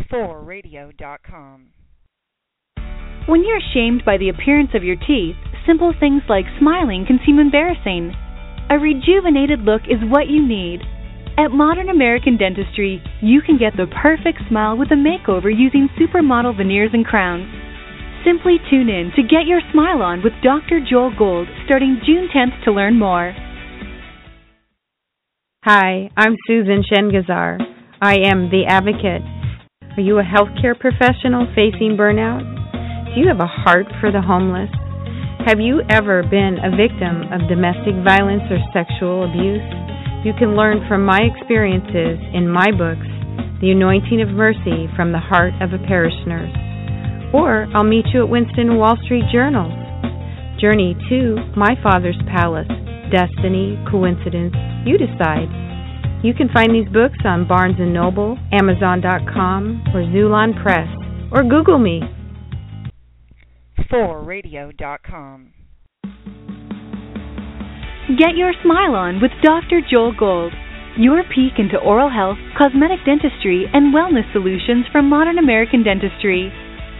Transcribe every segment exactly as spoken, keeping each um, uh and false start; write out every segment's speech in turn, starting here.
four radio dot com. When you're shamed by the appearance of your teeth, simple things like smiling can seem embarrassing. A rejuvenated look is what you need. At Modern American Dentistry, you can get the perfect smile with a makeover using supermodel veneers and crowns. Simply tune in to Get Your Smile On with Doctor Joel Gold starting June tenth to learn more. Hi, I'm Susan Shengazar. I am the Advocate. Are you a healthcare professional facing burnout? Do you have a heart for the homeless? Have you ever been a victim of domestic violence or sexual abuse? You can learn from my experiences in my books, The Anointing of Mercy from the Heart of a Parish Nurse. Or I'll meet you at Winston Wall Street Journals. Journey to My Father's Palace, Destiny, Coincidence, you decide. You can find these books on Barnes and Noble, Amazon dot com, or Zulon Press, or Google me. four radio dot com. Get Your Smile On with Doctor Joel Gold. Your peek into oral health, cosmetic dentistry, and wellness solutions from Modern American Dentistry.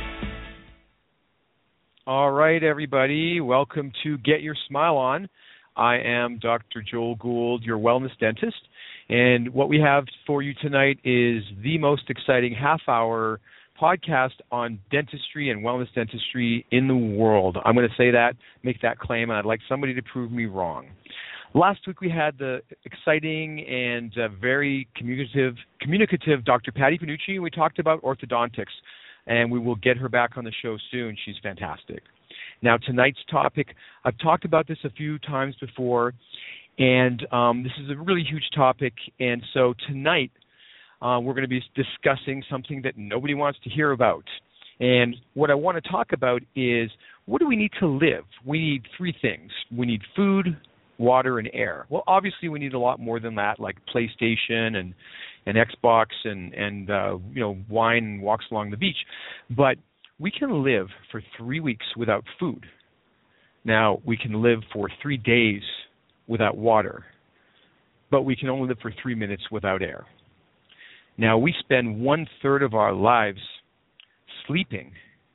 All right, everybody. Welcome to Get Your Smile On. I am Doctor Joel Gould, your wellness dentist. And what we have for you tonight is the most exciting half-hour podcast on dentistry and wellness dentistry in the world. I'm going to say that, make that claim, and I'd like somebody to prove me wrong. Last week we had the exciting and uh, very communicative, communicative Doctor Patty Panucci, and we talked about orthodontics, and we will get her back on the show soon. She's fantastic. Now, tonight's topic, I've talked about this a few times before, and um, this is a really huge topic, and so tonight uh, we're going to be discussing something that nobody wants to hear about. And what I want to talk about is, what do we need to live? We need three things. We need food, water, and air. Well, obviously we need a lot more than that, like PlayStation and, and Xbox and, and uh, you know, wine and walks along the beach. But we can live for three weeks without food. Now, we can live for three days without water, but we can only live for three minutes without air. Now, we spend one-third of our lives sleeping.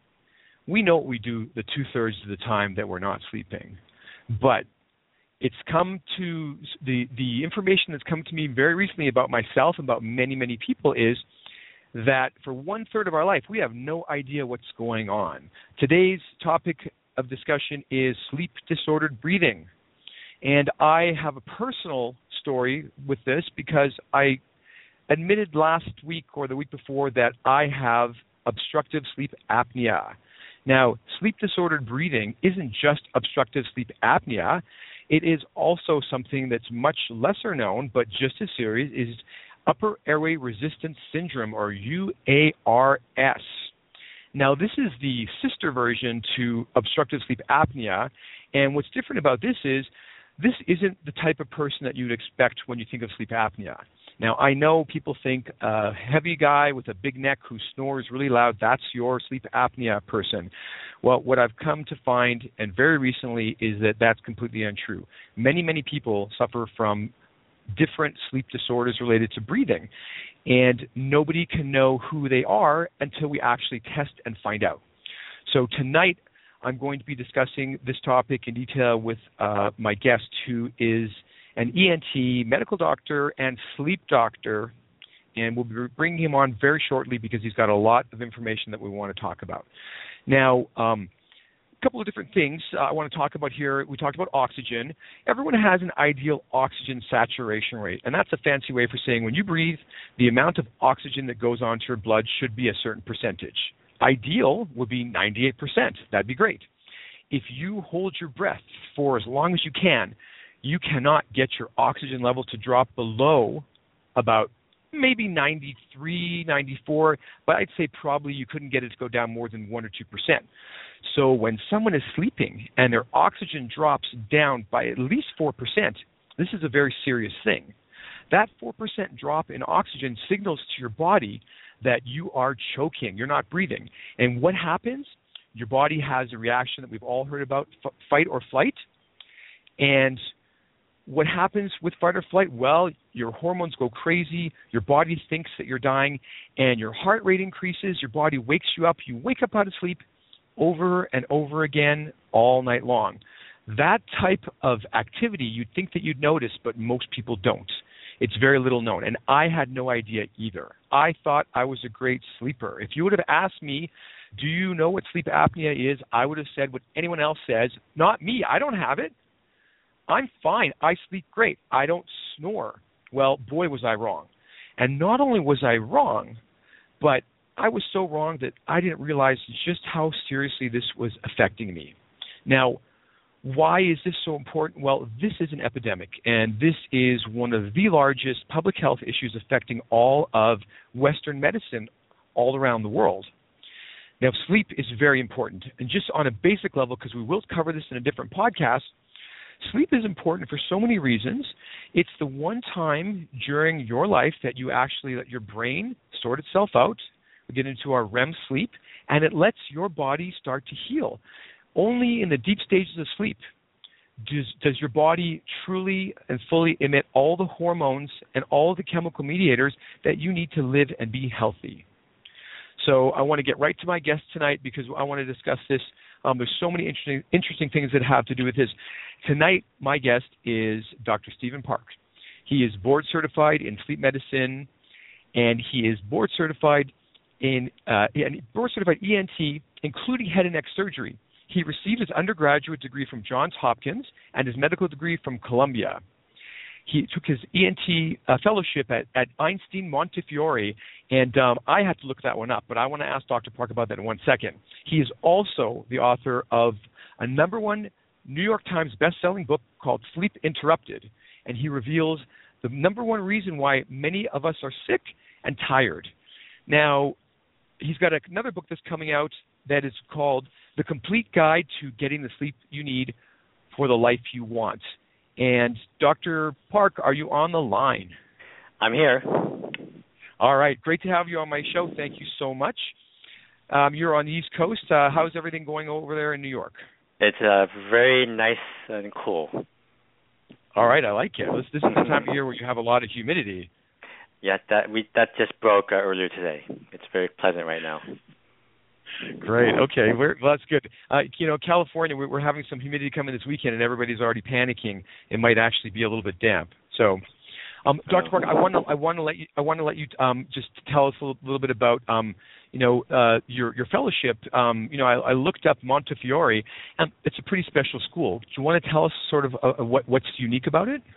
We know what we do the two-thirds of the time that we're not sleeping, but it's come to, the, the information that's come to me very recently about myself and about many, many people is that for one-third of our life, we have no idea what's going on. Today's topic of discussion is sleep-disordered breathing. And I have a personal story with this because I admitted last week or the week before that I have obstructive sleep apnea. Now, sleep-disordered breathing isn't just obstructive sleep apnea. It is also something that's much lesser known, but just as serious, is upper airway resistance syndrome, or U A R S. Now, this is the sister version to obstructive sleep apnea, and what's different about this is this isn't the type of person that you'd expect when you think of sleep apnea. Now, I know people think a heavy guy with a big neck who snores really loud, that's your sleep apnea person. Well, what I've come to find, and very recently, is that that's completely untrue. Many, many people suffer from different sleep disorders related to breathing, and nobody can know who they are until we actually test and find out. So tonight, I'm going to be discussing this topic in detail with uh, my guest, who is an E N T, medical doctor, and sleep doctor, and we'll be bringing him on very shortly because he's got a lot of information that we want to talk about. Now, um, a couple of different things uh, I want to talk about here. We talked about oxygen. Everyone has an ideal oxygen saturation rate, and that's a fancy way for saying when you breathe, the amount of oxygen that goes onto your blood should be a certain percentage. Ideal would be ninety-eight percent. That'd be great. If you hold your breath for as long as you can, you cannot get your oxygen level to drop below about maybe ninety-three, ninety-four, but I'd say probably you couldn't get it to go down more than one or two percent. So when someone is sleeping and their oxygen drops down by at least four percent, this is a very serious thing. That four percent drop in oxygen signals to your body that you are choking, you're not breathing. And what happens? Your body has a reaction that we've all heard about, f- fight or flight, and what happens with fight or flight? Well, your hormones go crazy, your body thinks that you're dying, and your heart rate increases, your body wakes you up, you wake up out of sleep over and over again all night long. That type of activity you'd think that you'd notice, but most people don't. It's very little known, and I had no idea either. I thought I was a great sleeper. If you would have asked me, do you know what sleep apnea is, I would have said what anyone else says. Not me. I don't have it. I'm fine. I sleep great. I don't snore. Well, boy, was I wrong. And not only was I wrong, but I was so wrong that I didn't realize just how seriously this was affecting me. Now, why is this so important? Well, this is an epidemic, and this is one of the largest public health issues affecting all of Western medicine all around the world. Now, sleep is very important, and just on a basic level, because we will cover this in a different podcast, sleep is important for so many reasons. It's the one time during your life that you actually let your brain sort itself out. We get into our R E M sleep, and it lets your body start to heal. Only in the deep stages of sleep does, does your body truly and fully emit all the hormones and all the chemical mediators that you need to live and be healthy. So I want to get right to my guest tonight because I want to discuss this. Um, there's so many interesting, interesting things that have to do with this. Tonight, my guest is Doctor Stephen Park. He is board certified in sleep medicine, and he is board certified in uh, board certified E N T, including head and neck surgery. He received his undergraduate degree from Johns Hopkins and his medical degree from Columbia. He took his E N T uh, fellowship at, at Einstein Montefiore, and um, I had to look that one up, but I want to ask Doctor Park about that in one second. He is also the author of a number one New York Times best-selling book called Sleep Interrupted, and he reveals the number one reason why many of us are sick and tired. Now, he's got another book that's coming out that is called The Complete Guide to Getting the Sleep You Need for the Life You Want. And Doctor Park, are you on the line? I'm here. All right. Great to have you on my show. Thank you so much. Um, you're on the East Coast. Uh, how's everything going over there in New York? It's uh, very nice and cool. All right. I like it. This, this is the time of year where you have a lot of humidity. Yeah, that we that just broke uh, earlier today. It's very pleasant right now. Great. Okay. We're, well, that's good. Uh, you know, California, we're having some humidity coming this weekend, and everybody's already panicking. It might actually be a little bit damp. So, um, Doctor Park, I want to I want to let you I want to let you um, just tell us a little, little bit about um, you know uh, your your fellowship. Um, you know, I, I looked up Montefiore, and it's a pretty special school. Do you want to tell us sort of uh, what what's unique about it?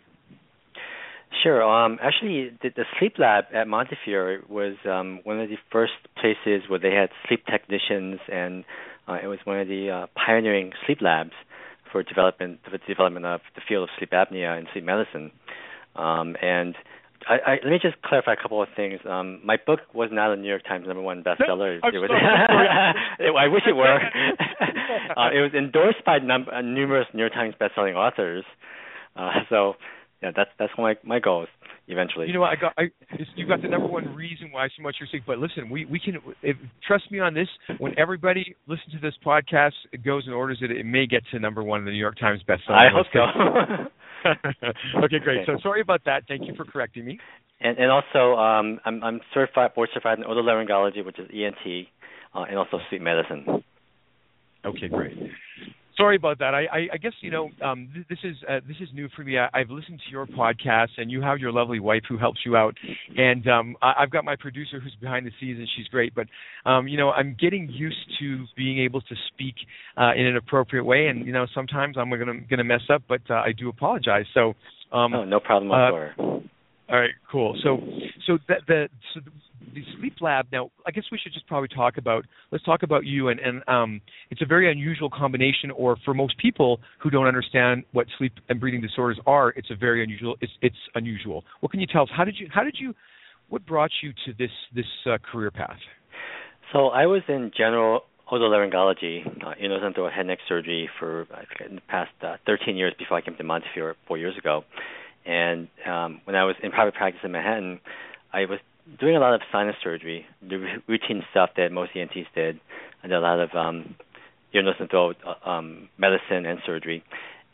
Sure. Um, actually, the, the sleep lab at Montefiore was um, one of the first places where they had sleep technicians, and uh, it was one of the uh, pioneering sleep labs for development for the development of the field of sleep apnea and sleep medicine. Um, and I, I, let me just clarify a couple of things. Um, my book was not a New York Times number one bestseller. No, it was, I wish it were. uh, it was endorsed by num- uh, numerous New York Times bestselling authors. Uh, so. Yeah, that's that's my my goals eventually. You know what? I got I, you got the number one reason why so much you're sick. But listen, we we can if, trust me on this. When everybody listens to this podcast, it goes and orders it. It may get to number one in the New York Times bestseller. I hope so. Okay, great. Okay. So sorry about that. Thank you for correcting me. And and also, um, I'm I'm certified board certified in otolaryngology, which is E N T, uh, and also sleep medicine. Okay, great. Sorry about that. I, I, I guess you know um, th- this is uh, this is new for me. I, I've listened to your podcast, and you have your lovely wife who helps you out, and um, I, I've got my producer who's behind the scenes, and she's great. But um, you know, I'm getting used to being able to speak uh, in an appropriate way, and you know, sometimes I'm gonna gonna mess up, but uh, I do apologize. So um, oh, no problem whatsoever. Uh, all right, cool. So, so the, the so the sleep lab. Now, I guess we should just probably talk about. Let's talk about you, and and um, it's a very unusual combination. Or for most people who don't understand what sleep and breathing disorders are, it's a very unusual. It's it's unusual. What can you tell us? How did you? How did you? What brought you to this this uh, career path? So I was in general otolaryngology, uh, endodontal head and neck surgery for I think in the past uh, thirteen years before I came to Montefiore four years ago. And um, when I was in private practice in Manhattan, I was doing a lot of sinus surgery, the r- routine stuff that most E N Ts did, and a lot of um, ear, nose, and throat uh, um, medicine and surgery.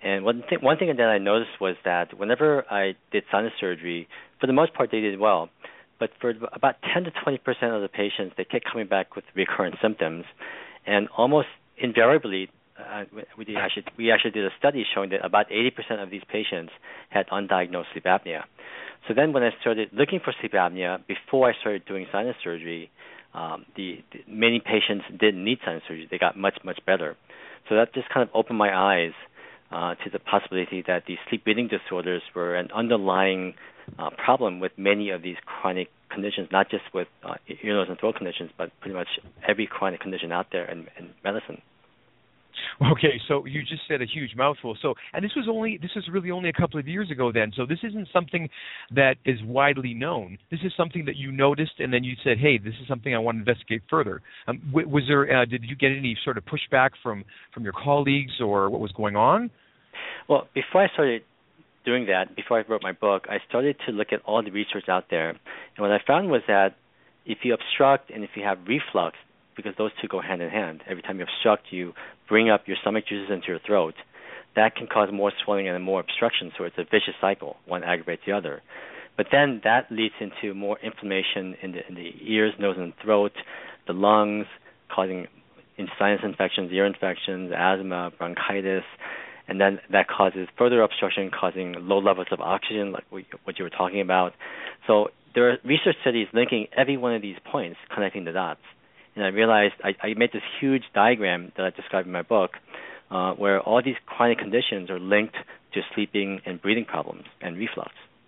And one thing, one thing that I noticed was that whenever I did sinus surgery, for the most part they did well, but for about ten to twenty percent of the patients, they kept coming back with recurrent symptoms, and almost invariably, uh, we, did actually, we actually did a study showing that about eighty percent of these patients had undiagnosed sleep apnea. So then when I started looking for sleep apnea, before I started doing sinus surgery, um, the, the many patients didn't need sinus surgery. They got much, much better. So that just kind of opened my eyes uh, to the possibility that these sleep breathing disorders were an underlying uh, problem with many of these chronic conditions, not just with uh, ear, nose, and throat conditions, but pretty much every chronic condition out there in, in medicine. Okay, so you just said a huge mouthful. So, and this was only this was really only a couple of years ago then. So this isn't something that is widely known. This is something that you noticed, and then you said, "Hey, this is something I want to investigate further." Um, w- was there? Uh, did you get any sort of pushback from from your colleagues, or what was going on? Well, before I started doing that, before I wrote my book, I started to look at all the research out there, and what I found was that if you obstruct and if you have reflux, because those two go hand in hand. Every time you obstruct, you bring up your stomach juices into your throat. That can cause more swelling and more obstruction, so it's a vicious cycle. One aggravates the other. But then that leads into more inflammation in the, in the ears, nose, and throat, the lungs, causing sinus infections, ear infections, asthma, bronchitis, and then that causes further obstruction, causing low levels of oxygen, like what you were talking about. So there are research studies linking every one of these points, connecting the dots. And I realized I, I made this huge diagram that I described in my book, uh, where all these chronic conditions are linked to sleeping and breathing problems and reflux.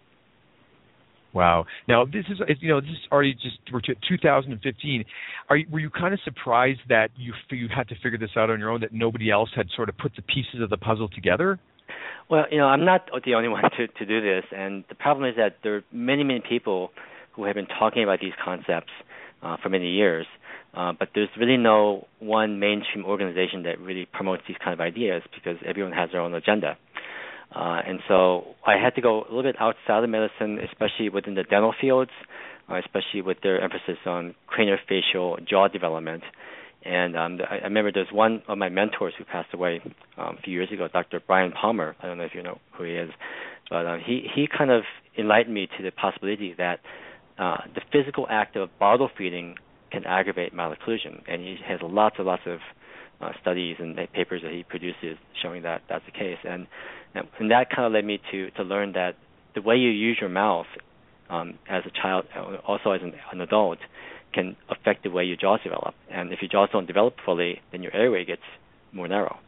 Wow. Now this is you know this is already just we're to two thousand fifteen. Are you, were you kind of surprised that you you had to figure this out on your own, that nobody else had sort of put the pieces of the puzzle together? Well, you know, I'm not the only one to, to do this, and the problem is that there are many many people who have been talking about these concepts uh, for many years. Uh, but there's really no one mainstream organization that really promotes these kind of ideas because everyone has their own agenda. Uh, and so I had to go a little bit outside of medicine, especially within the dental fields, uh, especially with their emphasis on craniofacial jaw development. And um, I, I remember there's one of my mentors who passed away um, a few years ago, Doctor Brian Palmer. I don't know if you know who he is. But uh, he, he kind of enlightened me to the possibility that uh, the physical act of bottle feeding can aggravate malocclusion, and he has lots and lots of uh, studies and papers that he produces showing that that's the case. And and that kind of led me to, to learn that the way you use your mouth um, as a child, also as an, an adult, can affect the way your jaws develop. And if your jaws don't develop fully, then your airway gets more narrow.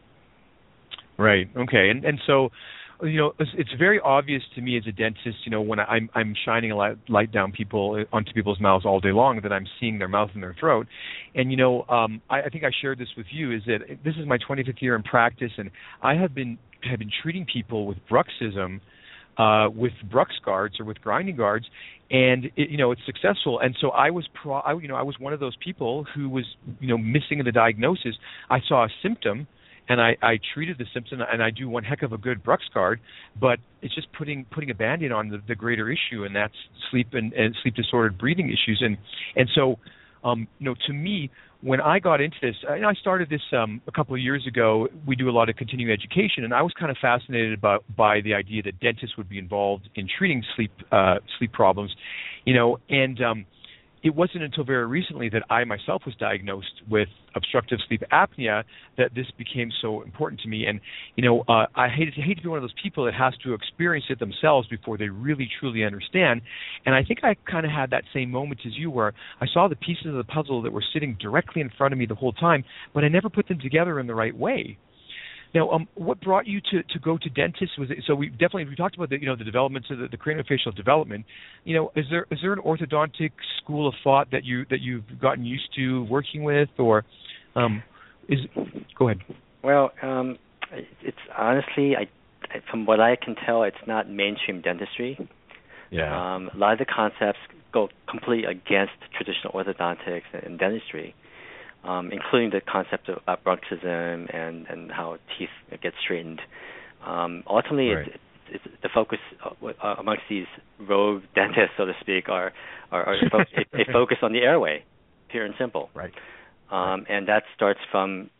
Right. Okay. And and so, you know, it's, it's very obvious to me as a dentist, you know, when I'm I'm shining a light, light down people onto people's mouths all day long, that I'm seeing their mouth and their throat. And you know, um, I, I think I shared this with you. Is that this is my twenty-fifth year in practice, and I have been have been treating people with bruxism, uh, with Brux guards or with grinding guards, and it, you know, it's successful. And so I was pro, I, you know, I was one of those people who was, you know, missing the diagnosis. I saw a symptom, and I, I treated the symptom, and I do one heck of a good Brux guard, but it's just putting putting a Band-Aid on the, the greater issue, and that's sleep and, and sleep disordered breathing issues. And and so, um, you know, to me, when I got into this, I, I started this um, a couple of years ago. We do a lot of continuing education, and I was kind of fascinated about by the idea that dentists would be involved in treating sleep uh, sleep problems, you know, and um, it wasn't until very recently that I myself was diagnosed with obstructive sleep apnea that this became so important to me. And, you know, uh, I hate, hate to be one of those people that has to experience it themselves before they really, truly understand. And I think I kind of had that same moment as you, where I saw the pieces of the puzzle that were sitting directly in front of me the whole time, but I never put them together in the right way. Now, um, what brought you to, to go to dentists? Was it, so we definitely we talked about the you know the developments of the, the craniofacial development. You know, is there is there an orthodontic school of thought that you that you've gotten used to working with, or um, is go ahead. Well, um, it's honestly, I, from what I can tell, it's not mainstream dentistry. Yeah. Um, a lot of the concepts go completely against traditional orthodontics and dentistry. Um, including the concept of uh, bruxism and, and how teeth get straightened. Um, ultimately, right. it's, it's, it's the focus uh, amongst these rogue dentists, so to speak, are, are, are fo- a, a focus on the airway, pure and simple. Right. Um, and that starts from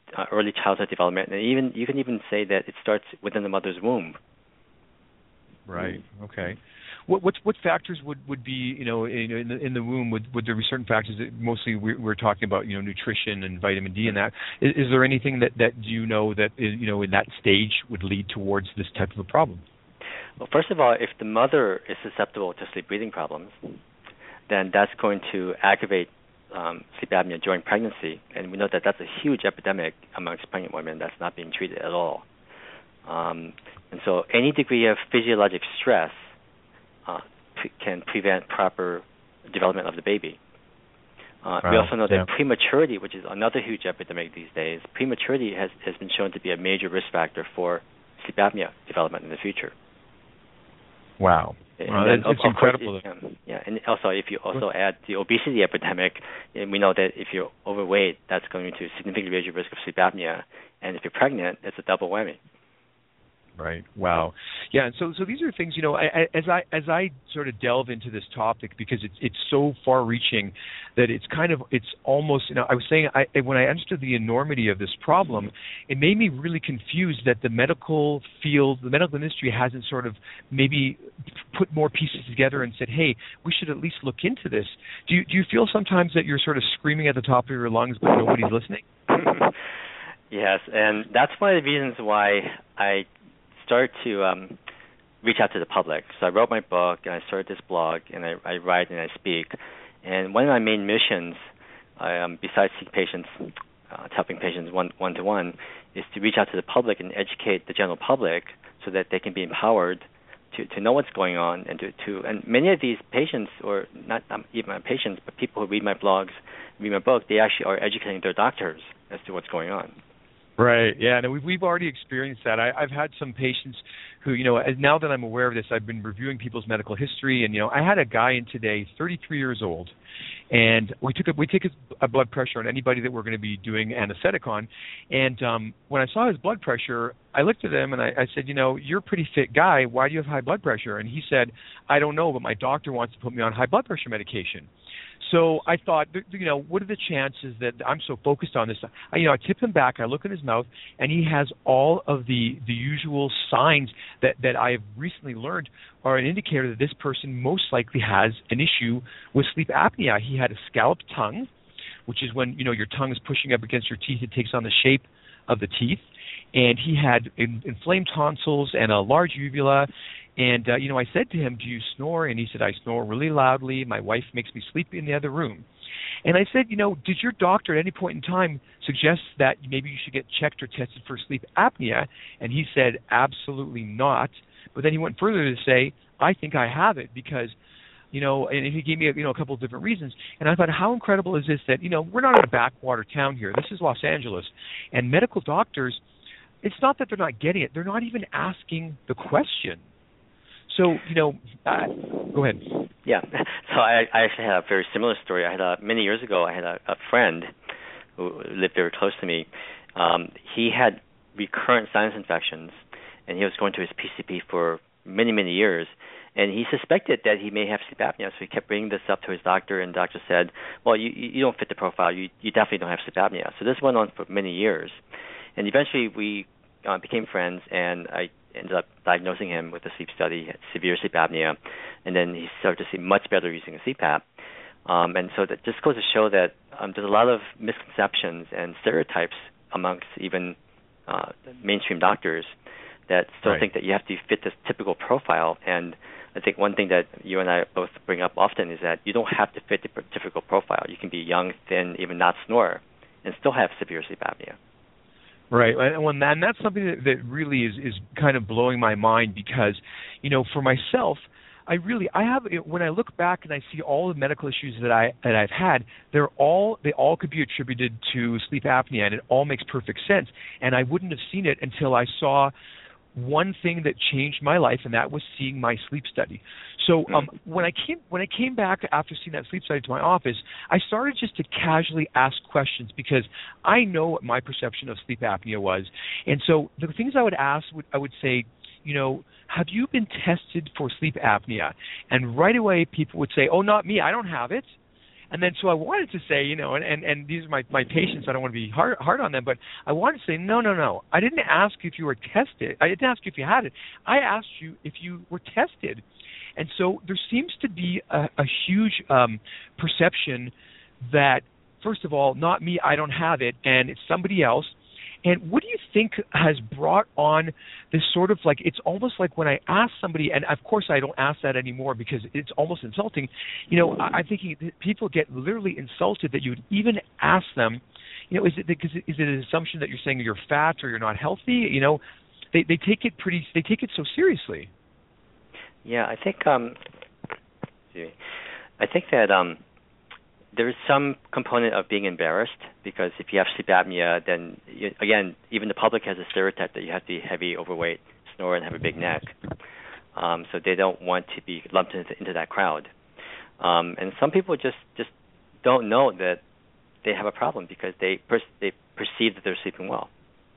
uh, early childhood development, and even you can even say that it starts within the mother's womb. Right. Okay. What what what factors would, would be you know in, in the in the womb? Would would there be certain factors that mostly we're, we're talking about you know nutrition and vitamin D and that? Is, is there anything that, that you know that you know in that stage would lead towards this type of a problem? Well, first of all, if the mother is susceptible to sleep breathing problems, then that's going to aggravate um, sleep apnea during pregnancy, and we know that that's a huge epidemic amongst pregnant women that's not being treated at all. Um, and so, any degree of physiologic stress uh, pre- can prevent proper development of the baby. Uh, wow. We also know that yeah. prematurity, which is another huge epidemic these days, prematurity has, has been shown to be a major risk factor for sleep apnea development in the future. Wow. And wow then, that's, it's of incredible. Course, it, um, yeah, and also if you also add the obesity epidemic, and we know that if you're overweight, that's going to significantly raise your risk of sleep apnea, and if you're pregnant, it's a double whammy. Right. Wow. Yeah. And so, so these are things, you know, I, I, as I as I sort of delve into this topic because it's it's so far-reaching that it's kind of it's almost, you know, I was saying I, when I understood the enormity of this problem, it made me really confused that the medical field, the medical industry, hasn't sort of maybe put more pieces together and said, hey, we should at least look into this. Do you do you feel sometimes that you're sort of screaming at the top of your lungs, but nobody's listening? Yes, and that's one of the reasons why I started to um, reach out to the public. So I wrote my book, and I started this blog, and I, I write and I speak. And one of my main missions, um, besides seeing patients, uh, helping patients one, one-to-one, is to reach out to the public and educate the general public so that they can be empowered to, to know what's going on. And to, to and many of these patients, or not um, even my patients, but people who read my blogs, read my book, they actually are educating their doctors as to what's going on. Right. Yeah. No, we've we've already experienced that. I, I've had some patients who, you know, as now that I'm aware of this, I've been reviewing people's medical history, and you know, I had a guy in today, thirty-three years old, and we took a, we take a, a blood pressure on anybody that we're going to be doing anesthetic on, and um, when I saw his blood pressure, I looked at him and I, I said, you know, you're a pretty fit guy. Why do you have high blood pressure? And he said, I don't know, but my doctor wants to put me on high blood pressure medication. So I thought, you know, what are the chances that I'm so focused on this? I, you know, I tip him back, I look at his mouth, and he has all of the, the usual signs that, that I've recently learned are an indicator that this person most likely has an issue with sleep apnea. He had a scalloped tongue, which is when, you know, your tongue is pushing up against your teeth. It takes on the shape of the teeth. And he had in, inflamed tonsils and a large uvula. And, uh, you know, I said to him, do you snore? And he said, I snore really loudly. My wife makes me sleep in the other room. And I said, you know, did your doctor at any point in time suggest that maybe you should get checked or tested for sleep apnea? And he said, absolutely not. But then he went further to say, I think I have it because, you know, and he gave me, you know, a couple of different reasons. And I thought, how incredible is this that, you know, we're not in a backwater town here. This is Los Angeles. And medical doctors, it's not that they're not getting it. They're not even asking the question. So, you know, uh, go ahead. Yeah. So I, I actually had a very similar story. I had a, many years ago, I had a, a friend who lived very close to me. Um, he had recurrent sinus infections, and he was going to his P C P for many, many years. And he suspected that he may have sleep apnea, so he kept bringing this up to his doctor, and the doctor said, well, you, you don't fit the profile. You, you definitely don't have sleep apnea. So this went on for many years. And eventually we uh, became friends, and I ended up diagnosing him with a sleep study, severe sleep apnea, and then he started to see much better using a C PAP. Um, and so that just goes to show that um, there's a lot of misconceptions and stereotypes amongst even uh, mainstream doctors that still right. think that you have to fit this typical profile. And I think one thing that you and I both bring up often is that you don't have to fit the typical profile. You can be young, thin, even not snore, and still have severe sleep apnea. Right, and, when, and that's something that, that really is, is kind of blowing my mind because, you know, for myself, I really, I have, when I look back and I see all the medical issues that I that I've had, they're all, they all could be attributed to sleep apnea, and it all makes perfect sense. And I wouldn't have seen it until I saw one thing that changed my life, and that was seeing my sleep study. So um, when I came when I came back after seeing that sleep study to my office, I started just to casually ask questions because I know what my perception of sleep apnea was. And so the things I would ask, would, I would say, you know, have you been tested for sleep apnea? And right away people would say, oh, not me, I don't have it. And then so I wanted to say, you know, and, and, and these are my, my patients, I don't want to be hard, hard on them, but I wanted to say, no, no, no. I didn't ask if you were tested. I didn't ask you if you had it. I asked you if you were tested. And so there seems to be a, a huge um, perception that, first of all, not me, I don't have it, and it's somebody else. And what do you think has brought on this sort of like, it's almost like when I ask somebody, and of course I don't ask that anymore because it's almost insulting, you know, I'm thinking that people get literally insulted that you would even ask them, you know, is it because is it an assumption that you're saying you're fat or you're not healthy? You know, they, they take it pretty, they take it so seriously. Yeah, I think, um, I think that, um, there's some component of being embarrassed because if you have sleep apnea, then, you, again, even the public has a stereotype that you have to be heavy, overweight, snore, and have a big neck. Um, so they don't want to be lumped into, into that crowd. Um, and some people just, just don't know that they have a problem because they per- they perceive that they're sleeping well.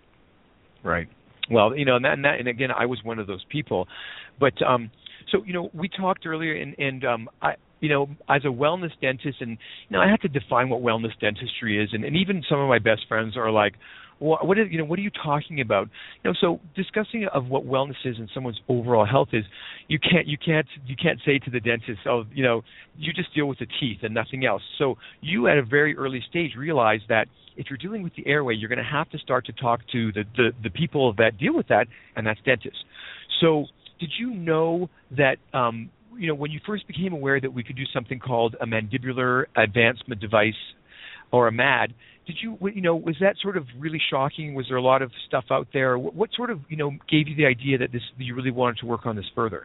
Right. Well, you know, and, that, and, that, and again, I was one of those people. But um, so, you know, we talked earlier, and, and um, I, you know, as a wellness dentist, and, you know, I have to define what wellness dentistry is. And, and even some of my best friends are like, well, what is, you know, what are you talking about? You know, so discussing of what wellness is and someone's overall health is, you can't, you can't, you can't say to the dentist, oh, you know, you just deal with the teeth and nothing else. So you, at a very early stage, realize that if you're dealing with the airway, you're going to have to start to talk to the, the, the people that deal with that, and that's dentists. So did you know that, um, you know, when you first became aware that we could do something called a mandibular advancement device, or a M A D, did you, you know, was that sort of really shocking? Was there a lot of stuff out there? What, what sort of, you know, gave you the idea that this, you really wanted to work on this further?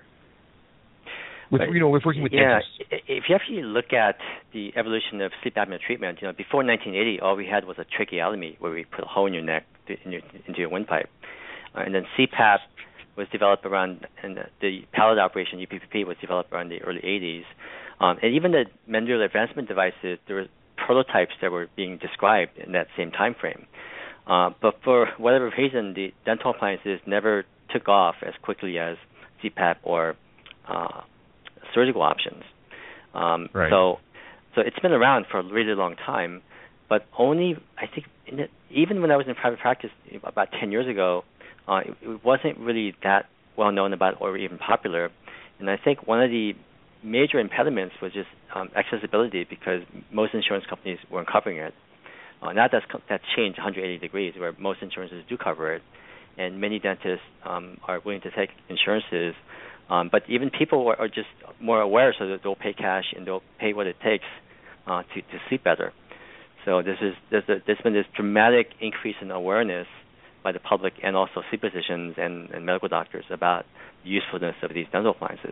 With, you know, with working with yeah, dentists. If you actually look at the evolution of sleep apnea treatment, you know, before nineteen eighty, all we had was a tracheotomy where we put a hole in your neck to, in your, into your windpipe, uh, and then C PAP was developed around, and the, the palate operation, U P P P, was developed around the early eighties. Um, and even the mandibular advancement devices, there were prototypes that were being described in that same time frame. Uh, but for whatever reason, the dental appliances never took off as quickly as C PAP or uh, surgical options. Um, right. So, so it's been around for a really long time, but only, I think, in it, even when I was in private practice about ten years ago, Uh, it, it wasn't really that well known about or even popular. And I think one of the major impediments was just um, accessibility because most insurance companies weren't covering it. Uh, now that's, that's changed one hundred eighty degrees where most insurances do cover it. And many dentists um, are willing to take insurances. Um, but even people are, are just more aware so that they'll pay cash and they'll pay what it takes uh, to, to sleep better. So this is, there's, a, there's been this dramatic increase in awareness by the public and also sleep physicians and, and medical doctors about the usefulness of these dental appliances.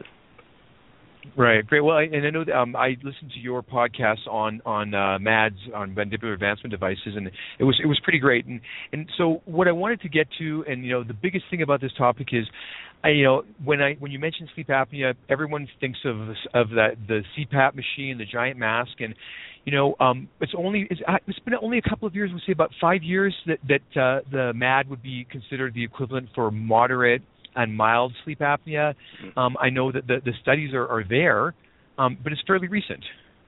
Right, great. Well, I, and I know that, um, I listened to your podcast on on uh, M A Ds, on mandibular advancement devices, and it was it was pretty great. And and so what I wanted to get to, and you know, the biggest thing about this topic is, I, you know, when I when you mention sleep apnea, everyone thinks of of that the C PAP machine, the giant mask, and you know, um, it's only it's, it's been only a couple of years. We'll say about five years that that uh, the M A D would be considered the equivalent for moderate and mild sleep apnea. Um, I know that the, the studies are, are there, um, but it's fairly recent.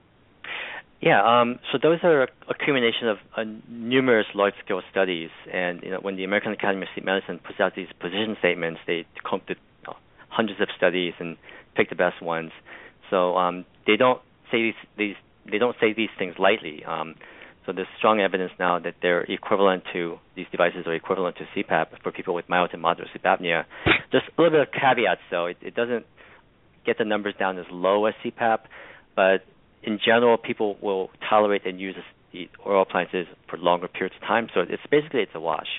Yeah, um, so those are a accumulation of uh, numerous large-scale studies, and you know, when the American Academy of Sleep Medicine puts out these position statements, they come to uh, hundreds of studies and pick the best ones. So um, they don't say these, these they don't say these things lightly. Um, So there's strong evidence now that they're equivalent to, these devices are equivalent to C PAP for people with mild to moderate sleep apnea. Just a little bit of caveats, though. It, it doesn't get the numbers down as low as C PAP, but in general, people will tolerate and use the oral appliances for longer periods of time. So it's basically, it's a wash.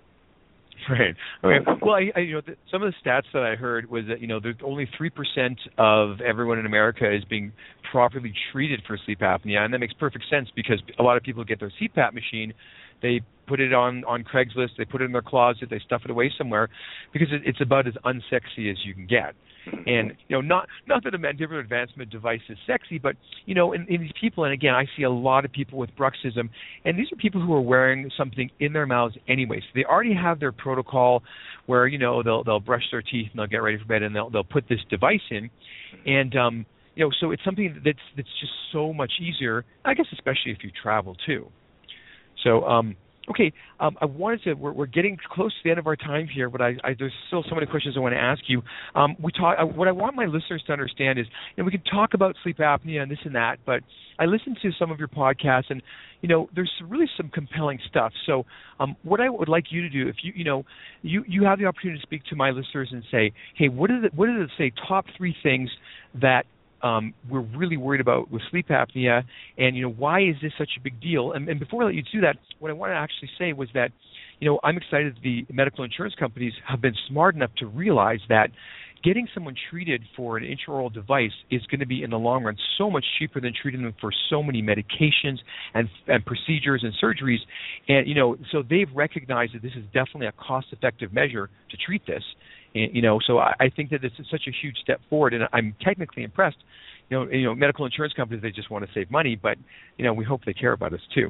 Right. Okay. Well, I, I, you know, the, some of the stats that I heard was that, you know, there's only three percent of everyone in America is being properly treated for sleep apnea, and that makes perfect sense because a lot of people get their C PAP machine, they put it on, on Craigslist, they put it in their closet, they stuff it away somewhere because it, it's about as unsexy as you can get. And, you know, not not that a mandibular advancement device is sexy, but, you know, in, in these people, and again, I see a lot of people with bruxism, and these are people who are wearing something in their mouths anyway. So they already have their protocol where, you know, they'll they'll brush their teeth and they'll get ready for bed and they'll they'll put this device in. And, um, you know, so it's something that's that's just so much easier, I guess, especially if you travel too. So, um, okay, um, I wanted to. We're, we're getting close to the end of our time here, but I, I, there's still so many questions I want to ask you. Um, we talk. Uh, what I want my listeners to understand is, you know, we can talk about sleep apnea and this and that, but I listened to some of your podcasts, and you know, there's really some compelling stuff. So, um, what I would like you to do, if you, you know, you, you have the opportunity to speak to my listeners and say, hey, what are the, what are the say top three things that Um, we're really worried about with sleep apnea, and you know, why is this such a big deal? And, and before I let you do that, what I want to actually say was that, you know, I'm excited that the medical insurance companies have been smart enough to realize that getting someone treated for an intraoral device is going to be, in the long run, so much cheaper than treating them for so many medications and, and procedures and surgeries. And you know, so they've recognized that this is definitely a cost-effective measure to treat this. And, you know, so I, I think that this is such a huge step forward, and I'm technically impressed. You know, you know, medical insurance companies, they just want to save money, but you know, we hope they care about us too.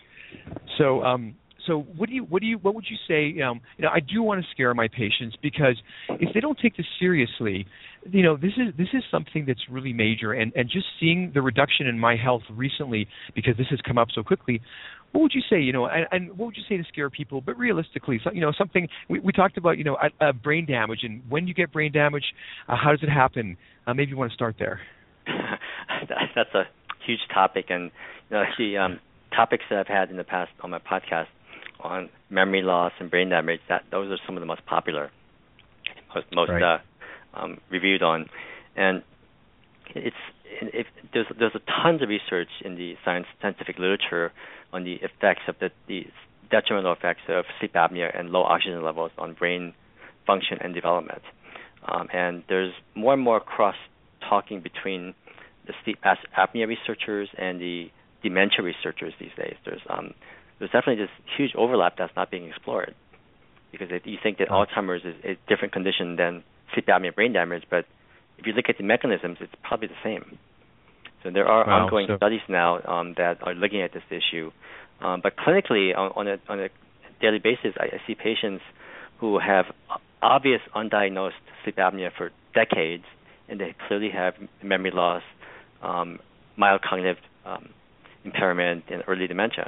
So, um, so what do you, what do you, what would you say? Um, you know, I do want to scare my patients, because if they don't take this seriously, you know, this is this is something that's really major, and and just seeing the reduction in my health recently, because this has come up so quickly. What would you say, you know, and, and what would you say to scare people? But realistically, so, you know, something we, we talked about, you know, uh, brain damage, and when you get brain damage, uh, how does it happen? Uh, maybe you want to start there. That's a huge topic, and you know, actually, um, topics that I've had in the past on my podcast on memory loss and brain damage, that those are some of the most popular, most, most right. uh, um, reviewed on, and it's if there's there's a tons of research in the science scientific literature on the effects of the, the detrimental effects of sleep apnea and low oxygen levels on brain function and development. Um, and there's more and more cross-talking between the sleep apnea researchers and the dementia researchers these days. There's um, there's definitely this huge overlap that's not being explored, because if you think that oh. Alzheimer's is a different condition than sleep apnea brain damage, but if you look at the mechanisms, it's probably the same. So there are wow, ongoing so. studies now um, that are looking at this issue. Um, but clinically, on, on, a, on a daily basis, I, I see patients who have obvious undiagnosed sleep apnea for decades, and they clearly have memory loss, um, mild cognitive um, impairment, and early dementia.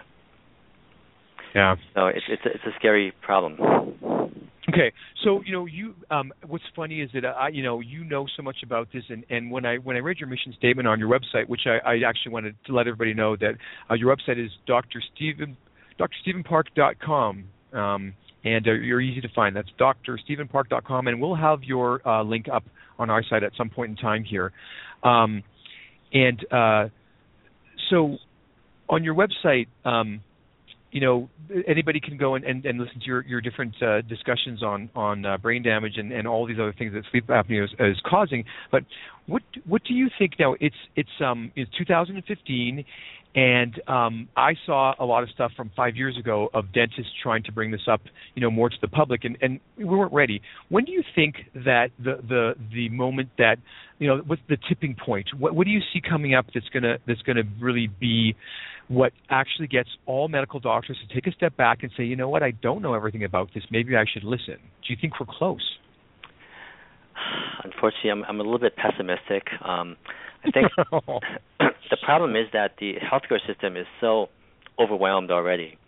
Yeah. So it's it's a, it's a scary problem. Okay, so you know, you um, what's funny is that I, you know, you know so much about this, and, and when I when I read your mission statement on your website, which I, I actually wanted to let everybody know that uh, your website is Doctor Stephen Doctor Stephen Park dot com, um, and uh, you're easy to find. That's Doctor Stephen Park dot com, and we'll have your uh, link up on our site at some point in time here, um, and uh, so on your website. Um, You know, anybody can go and, and, and listen to your, your different uh, discussions on on uh, brain damage and, and all these other things that sleep apnea is, is causing. But what what do you think now? It's it's um it's two thousand fifteen, and um, I saw a lot of stuff from five years ago of dentists trying to bring this up, you know, more to the public, and, and we weren't ready. When do you think that the the, the moment that, you know, what's the tipping point? What what do you see coming up that's gonna that's gonna really be what actually gets all medical doctors to take a step back and say, you know what, I don't know everything about this. Maybe I should listen. Do you think we're close? Unfortunately, I'm, I'm a little bit pessimistic. Um, I think the problem is that the healthcare system is so overwhelmed already,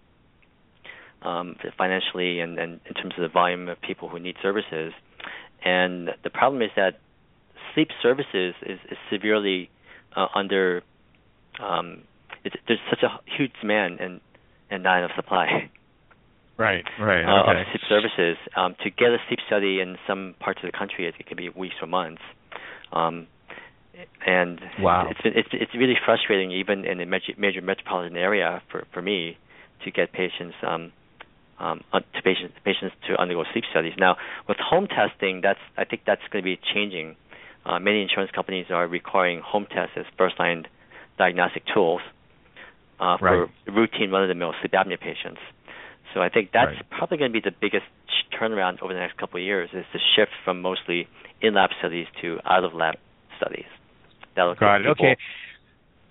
um, financially and, and in terms of the volume of people who need services. And the problem is that sleep services is, is severely uh, under um, It's, there's such a huge demand and, and not enough supply. Right, right. Uh, okay. Of sleep services. Um, to get a sleep study in some parts of the country, it, it can be weeks or months. Um, and wow. it's, it's it's really frustrating, even in a major, major metropolitan area, for, for me to get patients um, um, to patients patients to undergo sleep studies. Now, with home testing, that's I think that's going to be changing. Uh, many insurance companies are requiring home tests as first-line diagnostic tools. Uh, for right. routine run-of-the-mill sleep apnea patients. So I think that's right. probably going to be the biggest turnaround over the next couple of years, is the shift from mostly in-lab studies to out-of-lab studies. That'll Got it. Okay.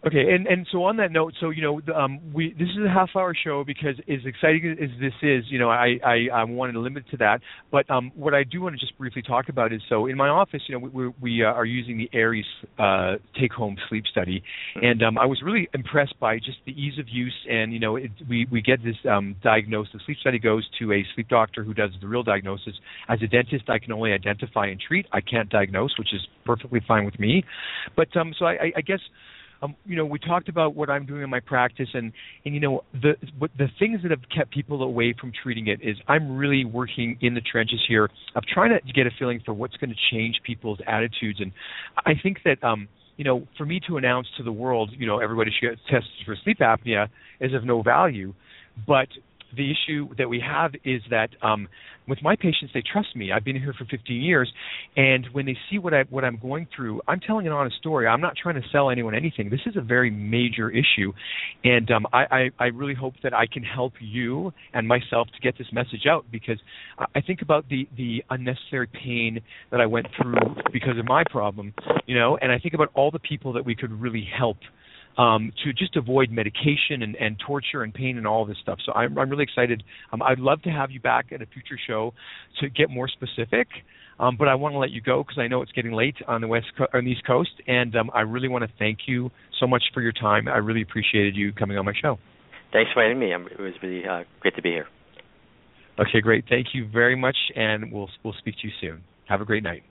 Okay, and, and so on that note, so, you know, um, we this is a half-hour show because as exciting as this is, you know, I, I, I wanted to limit to that. But um, what I do want to just briefly talk about is, so in my office, you know, we, we uh, are using the ARIES uh, take-home sleep study. And um, I was really impressed by just the ease of use. And, you know, it, we, we get this um, diagnosis. The sleep study goes to a sleep doctor who does the real diagnosis. As a dentist, I can only identify and treat. I can't diagnose, which is perfectly fine with me. But um, so I, I guess... Um, you know, we talked about what I'm doing in my practice, and, and you know, the what, the things that have kept people away from treating it is I'm really working in the trenches here of trying to get a feeling for what's going to change people's attitudes. And I think that, um, you know, for me to announce to the world, you know, everybody should get tested for sleep apnea is of no value. But the issue that we have is that um, with my patients, they trust me. I've been here for fifteen years, and when they see what I what I'm going through, I'm telling an honest story. I'm not trying to sell anyone anything. This is a very major issue, and um, I, I, I really hope that I can help you and myself to get this message out, because I think about the the unnecessary pain that I went through because of my problem, you know, and I think about all the people that we could really help. Um, to just avoid medication and, and torture and pain and all this stuff. So I'm, I'm really excited. Um, I'd love to have you back at a future show to get more specific, um, but I want to let you go because I know it's getting late on the west co- on the East Coast, and um, I really want to thank you so much for your time. I really appreciated you coming on my show. Thanks for having me. It was really uh, great to be here. Okay, great. Thank you very much, and we'll we'll speak to you soon. Have a great night.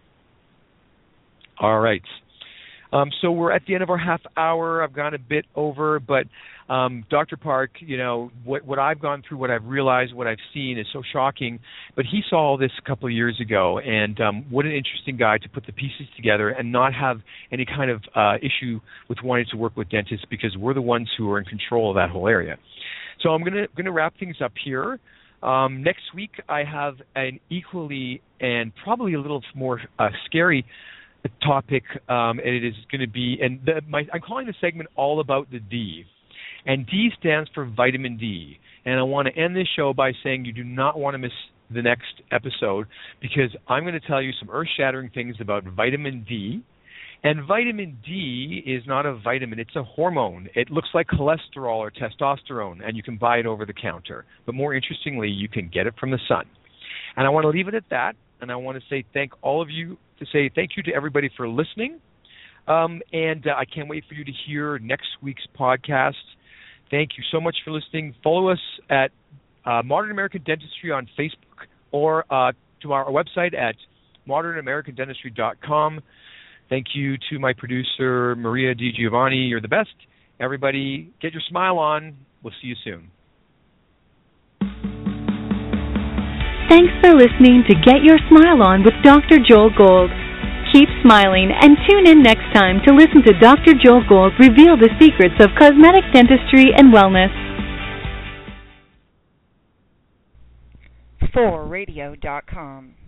All right. Um, so we're at the end of our half hour. I've gone a bit over, but um, Doctor Park, you know, what, what I've gone through, what I've realized, what I've seen is so shocking. But he saw all this a couple of years ago, and um, what an interesting guy to put the pieces together and not have any kind of uh, issue with wanting to work with dentists, because we're the ones who are in control of that whole area. So I'm gonna gonna wrap things up here. Um, next week I have an equally and probably a little more uh, scary topic, um, and it is going to be, and the, my, I'm calling the segment All About the D, and D stands for vitamin D, and I want to end this show by saying you do not want to miss the next episode, because I'm going to tell you some earth-shattering things about vitamin D, and vitamin D is not a vitamin, it's a hormone. It looks like cholesterol or testosterone, and you can buy it over the counter, but more interestingly, you can get it from the sun. And I want to leave it at that, and I want to say thank all of you, to say thank you to everybody for listening, um, and uh, I can't wait for you to hear next week's podcast. Thank you so much for listening. Follow us at uh, Modern American Dentistry on Facebook, or uh, to our website at modern american dentistry dot com. Thank you to my producer, Maria Di Giovanni. You're the best. Everybody, get your smile on. We'll see you soon. Thanks for listening to Get Your Smile On with Doctor Joel Gold. Keep smiling and tune in next time to listen to Doctor Joel Gold reveal the secrets of cosmetic dentistry and wellness. for radio dot com